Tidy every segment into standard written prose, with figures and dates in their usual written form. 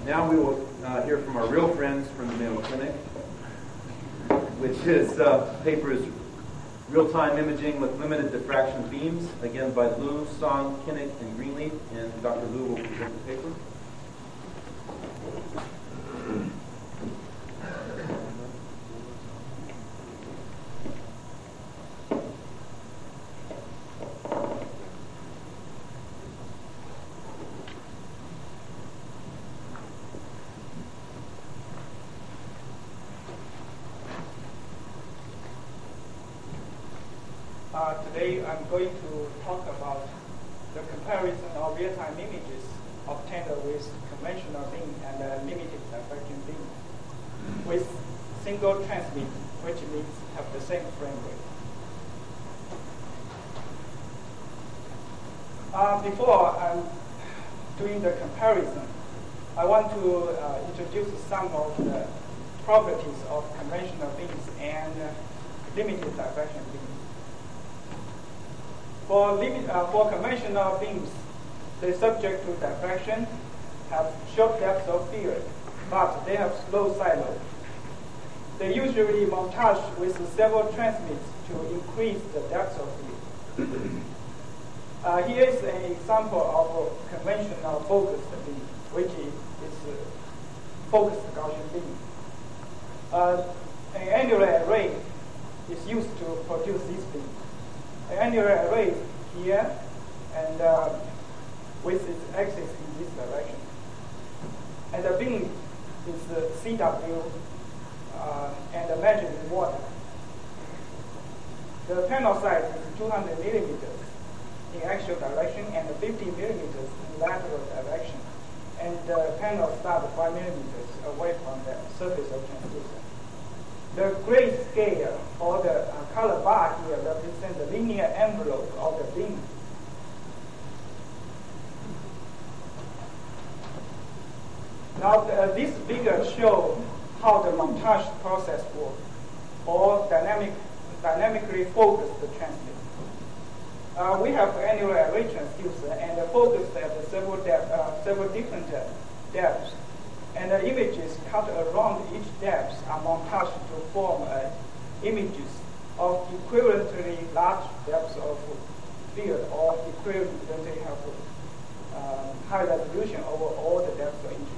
Now we will hear from our real friends from the Mayo Clinic, which is paper is Real-Time Imaging with Limited Diffraction Beams, again by Liu, Song, Kinnick, and Greenleaf, and Dr. Liu will present the paper. Today I'm going to talk about the comparison of real-time images obtained with conventional beam and limited diffraction beam with single transmit, which means have the same frame rate. Before I'm doing the comparison, I want to introduce some of the properties of conventional beams and limited diffraction beams. For conventional beams, they subject to diffraction, have short depth of field, but they have slow side lobe. They usually montage with several transmits to increase the depth of field. Here is an example of a conventional focused beam, which is focused Gaussian beam. An annular array is used to produce this beam. An annular array here and with its axis in this direction. And the beam is CW and measured in water. The panel size is 200 millimeters in axial direction and 50 millimeters in lateral direction. And the panel starts 5 millimeters away from the surface of transducer. The gray scale or the color bar here represents the linear envelope of the beam. Now this figure shows how the montage process works, or dynamically focused transmit. We have annular array transducer and focused at several different depths. And the images cut around each depth are montaged to form images of equivalently large depths of field or equivalently have high resolution over all the depths of interest.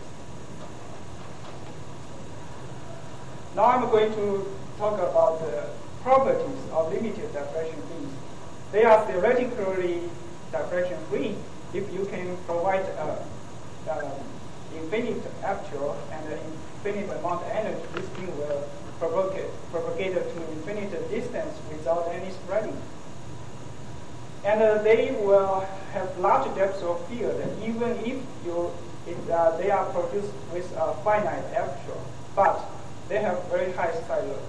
Now I'm going to talk about the properties of limited diffraction beams. They are theoretically diffraction free if you can provide infinite aperture and infinite amount of energy. This beam will propagate to infinite distance without any spreading. And they will have large depths of field, even if they are produced with a finite aperture, but they have very high side lobe.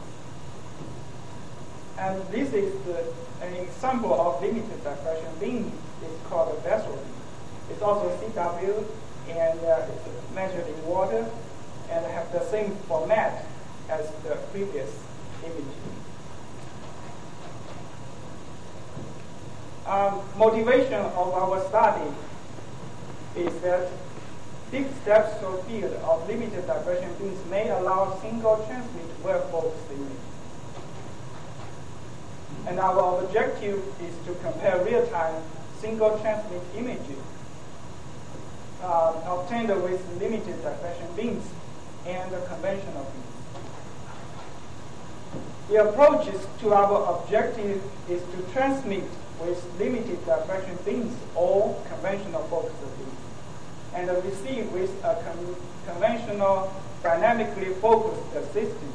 And this is an example of limited diffraction beam. It's called a vessel beam. It's also CW, and it's measured in water and have the same format as the previous image. Motivation of our study is that deep depths of field of limited diffraction beams may allow single transmit well-focused image. And our objective is to compare real-time single transmit images obtained with limited diffraction beams and conventional beams. The approach to our objective is to transmit with limited diffraction beams or conventional focused beams, and receive with a conventional dynamically focused system.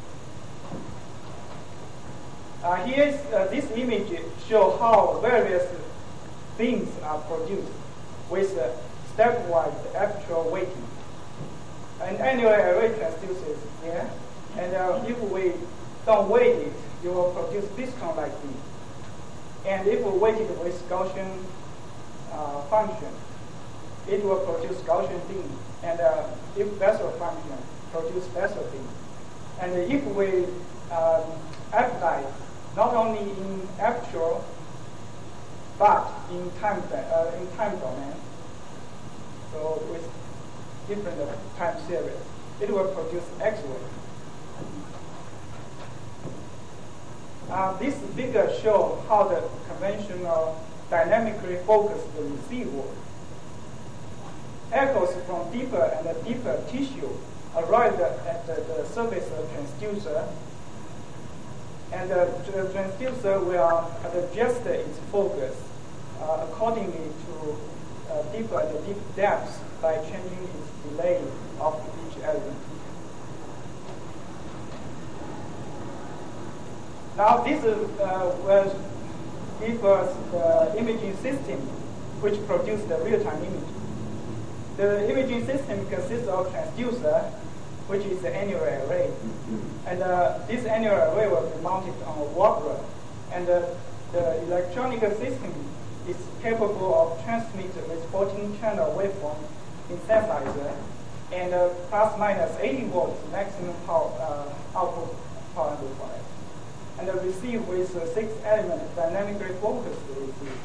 This image shows how various beams are produced with stepwise aperture weighting. An annular array transducer is here, and if we don't weight it, you will produce piston-like beam. And if we weight it with Gaussian function, it will produce Gaussian beam. And if Bessel function, produce Bessel beam. And if we apply not only in aperture, but in time domain, so with different time series, it will produce X-ray. This figure shows how the conventional dynamically focused receiver echoes from deeper and deeper tissue arrive at the surface of transducer, and the transducer will adjust its focus accordingly to deeper and deep depths by changing its delay of each element. Now this will give us the imaging system which produces the real-time image. The imaging system consists of transducer, which is the annular array. And this annular array will be mounted on a Warbler. And the electronic system is capable of transmitting with 14-channel waveform synthesizer and plus minus 80 volts maximum power output power amplifier. And receive with 6-element dynamically focused receiver.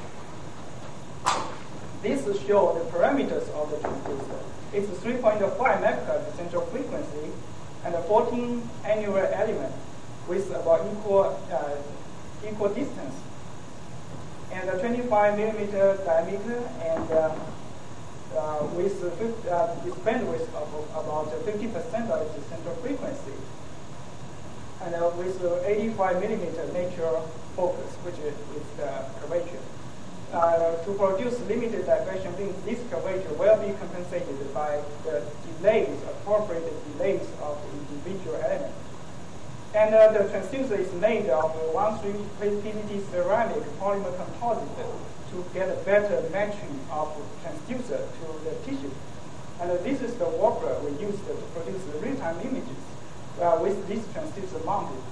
This shows the parameters of the transducer. It's 3.5 MHz central frequency and 14 annular element with about equal distance, and a 25 millimeter diameter, and with its bandwidth of about 50% of its central frequency, and with 85 millimeter natural focus, which is curvature. To produce limited diversion beams, this curvature will be compensated by the delays, appropriate delays of the individual elements. And the transducer is made of 1,3 PVD ceramic polymer composite to get a better matching of transducer to the tissue. And this is the Warbler we use to produce the real-time images with this transducer mounted.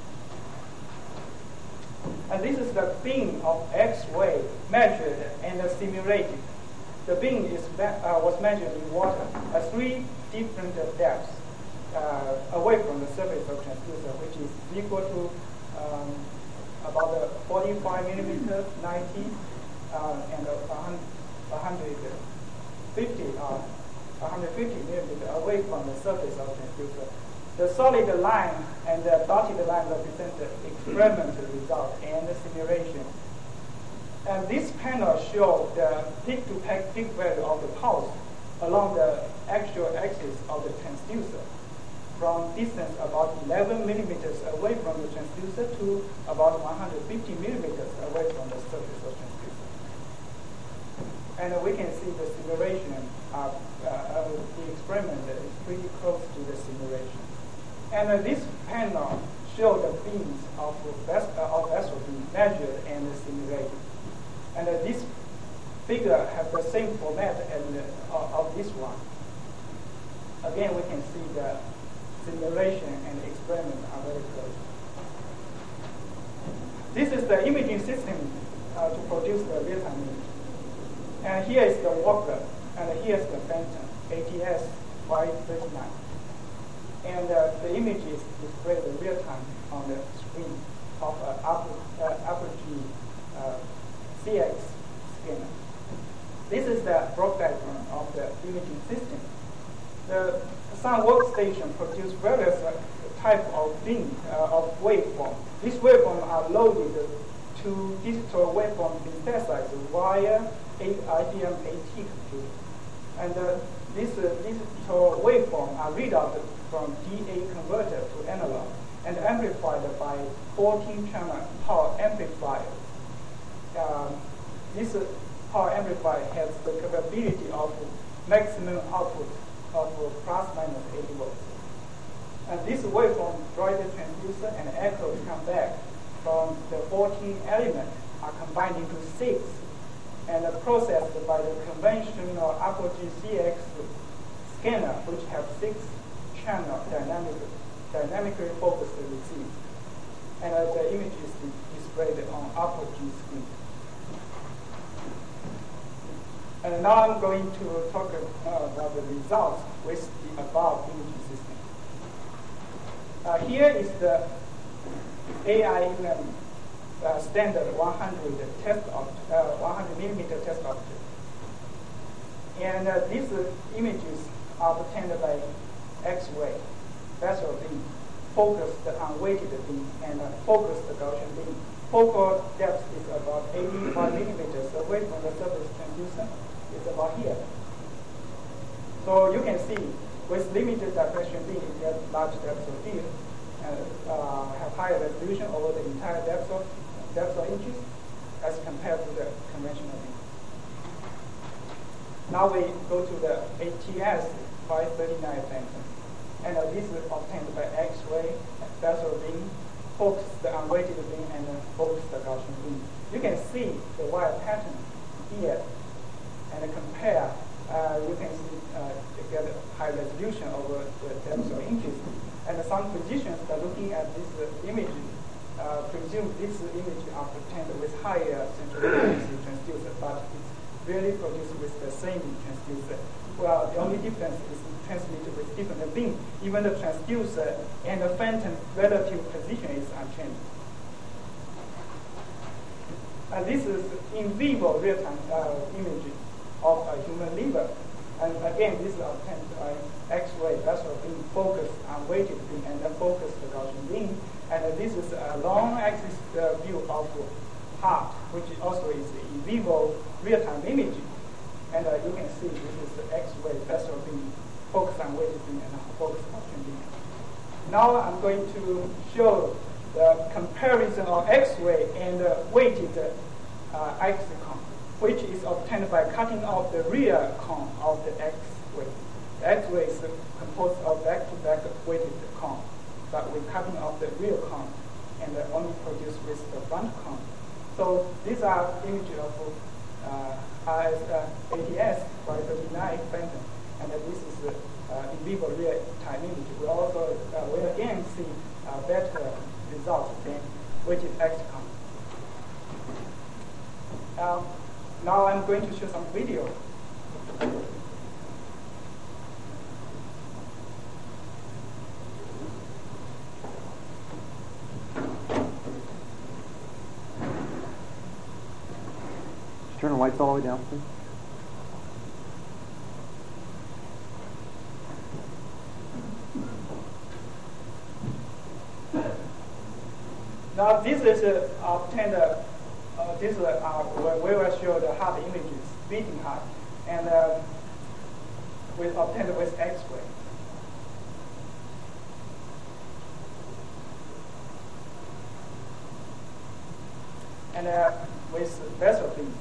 And this is the beam of X-ray measured and simulated. The beam was measured in water at 3 different depths away from the surface of transducer, which is equal to about 45 millimeters, 90, and 150 millimeters away from the surface of transducer. The solid line and the dotted line represent the experimental result and the simulation. And this panel shows the peak-to-peak value of the pulse along the actual axis of the transducer from distance about 11 millimeters away from the transducer to about 150 millimeters away from the surface of transducer. And we can see the simulation of the experiment is pretty close to the simulation. And this panel shows the beams of vessel being measured and simulated. And this figure has the same format as of this one. Again, we can see the simulation and experiment are very close. This is the imaging system to produce the real-time image. And here is the Warbler, and here is the Phantom ATS 539. And the image is displayed in real time on the screen of Apogee CX scanner. This is the block diagram of the imaging system. The Sun workstation produces various types of beam of waveform. These waveforms are loaded to digital waveform synthesizer via IBM AT computer. And these digital waveforms are read out from DA converter to analog and amplified by 14-channel power amplifier. This power amplifier has the capability of maximum output of plus minus 80 volts. And this waveform drive the transducer and echoes come back from the 14 elements are combined into 6 and processed by the conventional Apogee CX scanner, which have 6-channel dynamically focused receiver. And the image is displayed on Apogee screen. And now I'm going to talk about the results with the above imaging system. Here is the AIM standard 100 millimeter test object. And these images obtained by X-ray, laser beam, focused unweighted beam, and focused Gaussian beam. Focal depth is about 85 millimeters away from the surface transducer. It's about here. So you can see with limited diffraction beam, you get large depth of field and have higher resolution over the entire depth of inches as compared to the conventional beam. Now we go to the ATS 539 phantom. And this is obtained by X-ray, laser beam, focused unweighted beam, and focused Gaussian beam. You can see the wire pattern here and compare. You can see you get a high resolution over the depth of inches. And some physicians are looking at this image, presume this image are obtained with higher central frequency transducer, but it's really produced with the same transducer. Well, the only difference is transmitted with different beam. Even the transducer and the phantom relative position is unchanged. And this is in vivo real-time image of a human liver. And again, this is obtained by X-ray, laser beam, focused unweighted beam, and then focused Gaussian beam. And this is a long axis view of heart, which also is in vivo real-time imaging. And you can see this is the X-ray, laser beam, focused unweighted beam, and focused Gaussian beam. Now I'm going to show the comparison of X-ray and weighted X-cone, which is obtained by cutting off the rear cone of the X-ray. The X-ray is composed of back-to-back weighted cone, but we're cutting off the rear cone and only produce with the front cone. So these are images of ATS 539 phantom, and this is in vivo real-time image. We also will again see better results than weighted X-cone. Now I'm going to show some video. Turn the lights all the way down, please. Now this is obtained. This is where we will show the heart images, beating heart, and we obtained with X-ray. And with laser beam.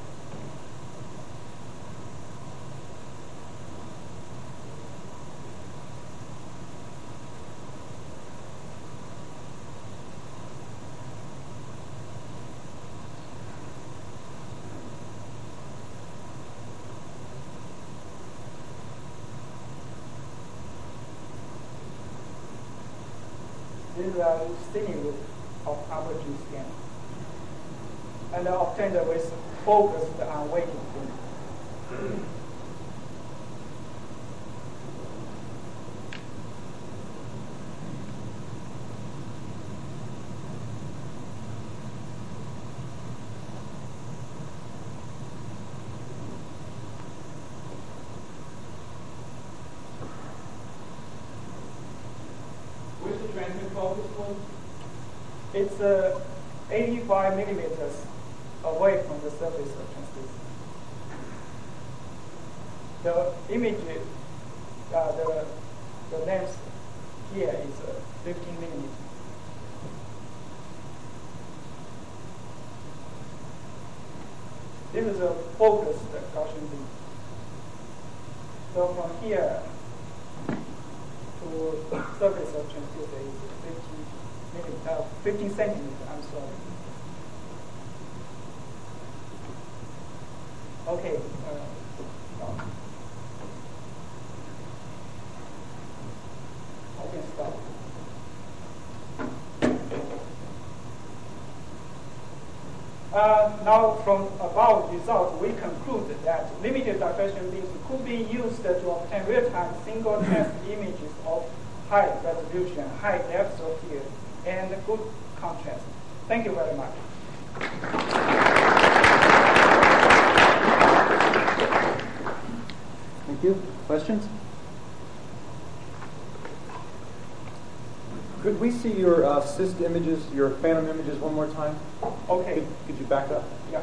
This is a staining loop of upper G scan. And obtained with focused unweighted beam. Where's the transmit focus point? It's 85 millimeters away from the surface of transducer. The image, the length here is 15 millimeters. This is a focused Gaussian beam. So from here to surface of transducer is 15 centimeters, I'm sorry. Okay. I can stop. Now, from above results, we conclude that limited diffraction beams could be used to obtain real-time single test images of high resolution, high depth of field, and good contrast. Thank you very much. Thank you. Questions? Could we see your cyst images, your phantom images one more time? Okay. Could you back up? Yeah.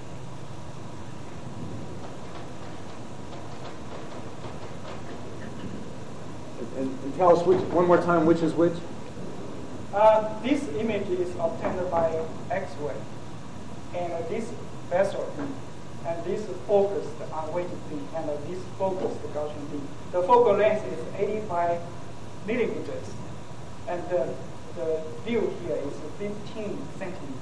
And tell us one more time which is which? This image is obtained by X-ray, and this vessel, and this focused unweighted beam, and this focused Gaussian beam. The focal length is 85 millimeters, and the view here is 15 centimeters.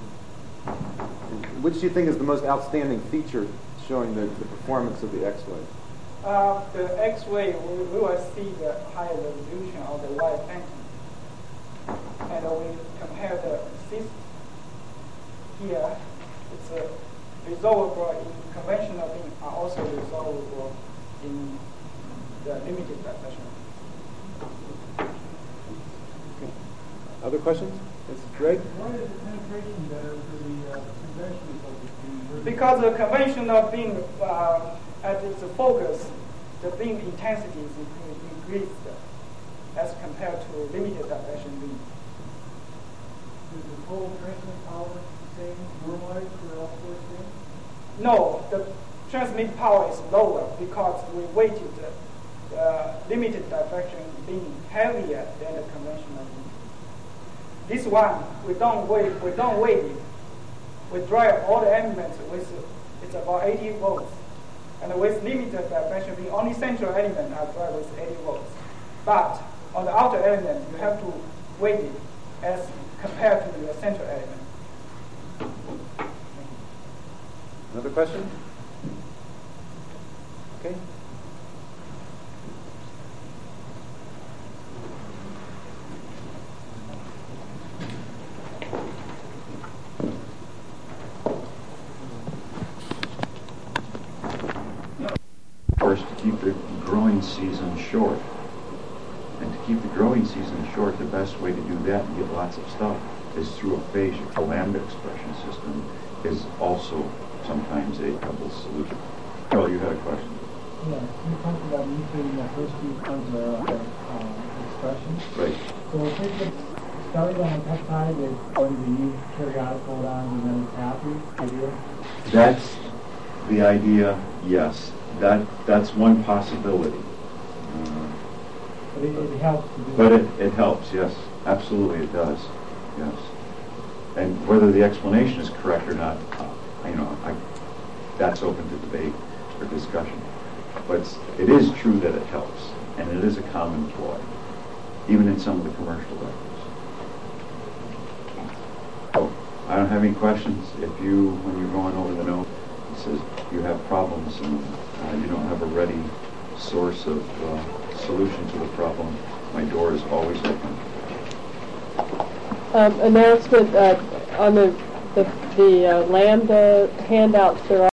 Which do you think is the most outstanding feature showing the performance of the X-ray? The X-ray, we will see the higher resolution of the white phantom. And we compare the cyst here. It's resolvable in conventional beam, are also resolvable in the limited diffraction. Okay. Other questions? This is Greg. Why is the penetration better for the conventional beam? Because the conventional beam, at its focus, the beam intensity is increased as compared to limited diffraction beam. Is the total transmit power the same, normalized for all four things? No, the transmit power is lower because we weighted the limited diffraction beam heavier than the conventional beam. This one, we don't weight it. We drive all the elements with, it's about 80 volts. And with limited diffraction beam, only central element are drive with 80 volts. But on the outer element, you have to weight it as compared to the central element. Another question? Okay. First, to keep the growing season short. And to keep the growing season short, the best way to do that and get lots of stuff is through aphasia. A lambda expression system is also sometimes a double solution. Oh, you had a question? Yeah, you talked about mutating the first few terms of expression. Right. So if it's started on a peptide that's going to be used periodic codons and then it's happy, idea? That's the idea, yes. That's one possibility. But it helps to do But it. it helps, yes. Absolutely it does. Yes. And whether the explanation is correct or not, that's open to debate or discussion. But it is true that it helps, and it is a common ploy, even in some of the commercial records. Oh, I don't have any questions. If you, when you're going over the note, it says you have problems and you don't have a ready source of solution to the problem, my door is always open. Announcement on the Lambda handouts. There